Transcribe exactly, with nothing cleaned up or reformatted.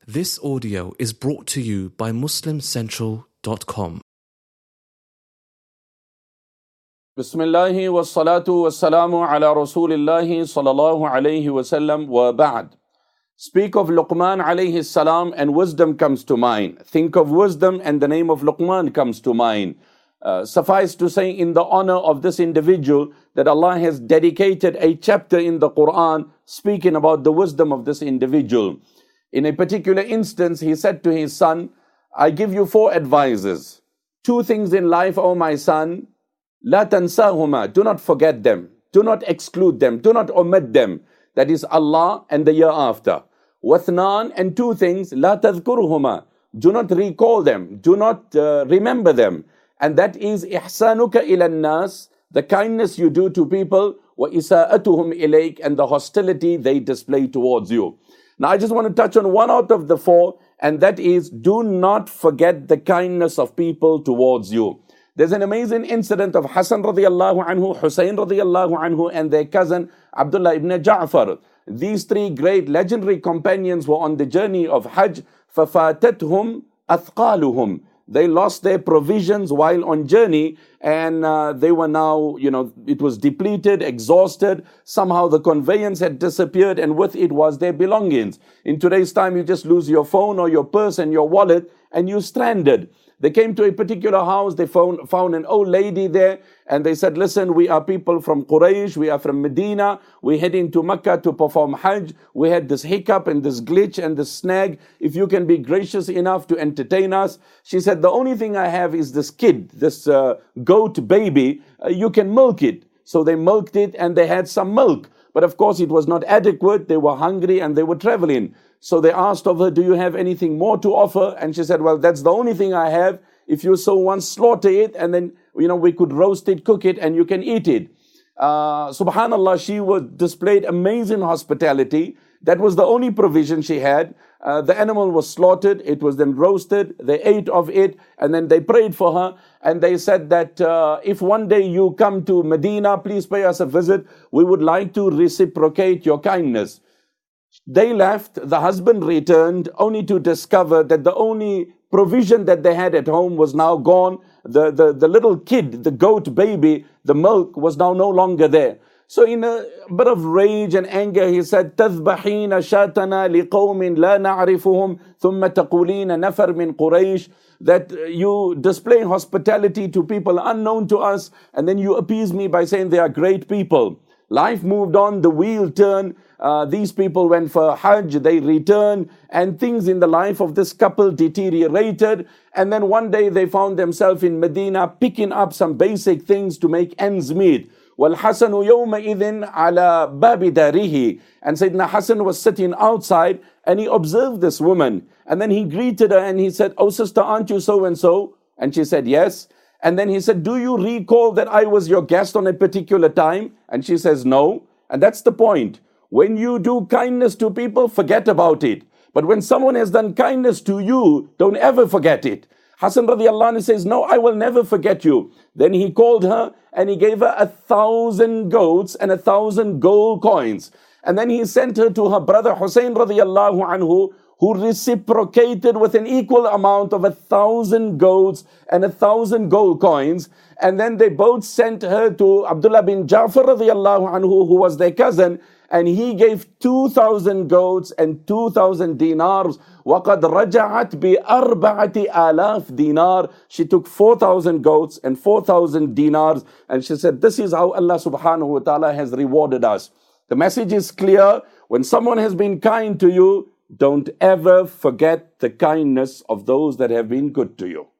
This audio is brought to you by muslim central dot com. Bismillahi wa salatu wa salamu ala rasulillahi sallallahu alayhi wa sallam wa ba'd. Speak of Luqman alayhi salam and wisdom comes to mind. Think of wisdom and the name of Luqman comes to mind. Uh, suffice to say, in the honor of this individual, that Allah has dedicated a chapter in the Quran speaking about the wisdom of this individual. In a particular instance, he said to his son, I give you four advices. Two things in life, O my son, La tansahuma, do not forget them. Do not exclude them. Do not omit them. That is Allah and the year after. Wathnan, and two things, La tadhkuruhuma, do not recall them. Do not uh, remember them. And that is ihsanuka ila nas, the kindness you do to people, wa isa'atuhum ilayk, and the hostility they display towards you. Now I just want to touch on one out of the four, and that is, do not forget the kindness of people towards you. There's an amazing incident of Hassan radiallahu anhu, Hussein radiallahu anhu, and their cousin Abdullah ibn Ja'far. These three great legendary companions were on the journey of Hajj. فَفَاتَتْهُمْ أَثْقَالُهُمْ. They lost their provisions while on journey, and uh, they were now, you know, it was depleted, exhausted. Somehow the conveyance had disappeared, and with it was their belongings. In today's time, you just lose your phone or your purse and your wallet, and you're stranded. They came to a particular house, they found, found an old lady there, and they said, listen, we are people from Quraysh, we are from Medina, we're heading to Mecca to perform Hajj, we had this hiccup and this glitch and this snag, if you can be gracious enough to entertain us. She said, the only thing I have is this kid, this uh, goat baby, uh, you can milk it. So they milked it and they had some milk. But of course it was not adequate, they were hungry and they were traveling. So they asked of her, do you have anything more to offer? And she said, well, that's the only thing I have. If you so want, slaughter it, and then, you know, we could roast it, cook it, and you can eat it. Uh, Subhanallah, she was displayed amazing hospitality. That was the only provision she had. Uh, the animal was slaughtered, it was then roasted, they ate of it, and then they prayed for her, and they said that uh, if one day you come to Medina, please pay us a visit. We would like to reciprocate your kindness. They left, the husband returned, only to discover that the only provision that they had at home was now gone. The, the, the little kid, the goat baby, the milk was now no longer there. So in a bit of rage and anger, he said, تَذْبَحِينَ شَاتَنَا لِقَوْمٍ لَا نَعْرِفُهُمْ ثُمَّ تَقُولِينَ نَفَرْ مِنْ قُرَيْشٍ. That you display hospitality to people unknown to us, and then you appease me by saying they are great people. Life moved on, the wheel turned. Uh, these people went for Hajj, they returned, and things in the life of this couple deteriorated. And then one day they found themselves in Medina picking up some basic things to make ends meet. وَالْحَسَنُ يَوْمَئِذٍ عَلَى بَابِ دَارِهِ. And Sayyidina Hassan was sitting outside, and he observed this woman. And then he greeted her and he said, oh sister, aren't you so and so? And she said, yes. And then he said, do you recall that I was your guest on a particular time? And she says, no. And that's the point. When you do kindness to people, forget about it. But when someone has done kindness to you, don't ever forget it. Hassan radiallahu anhu says, no, I will never forget you. Then he called her and he gave her a thousand goats and a thousand gold coins. And then he sent her to her brother Hussein radiallahu anhu, who reciprocated with an equal amount of a thousand goats and a thousand gold coins. And then they both sent her to Abdullah bin Ja'far radiallahu anhu, who was their cousin, and he gave two thousand goats and two thousand dinars. وَقَدْ رَجَعَتْ بِأَرْبَعَةِ آلَافِ dinar. She took four thousand goats and four thousand dinars, and she said, this is how Allah subhanahu wa ta'ala has rewarded us. The message is clear. When someone has been kind to you, don't ever forget the kindness of those that have been good to you.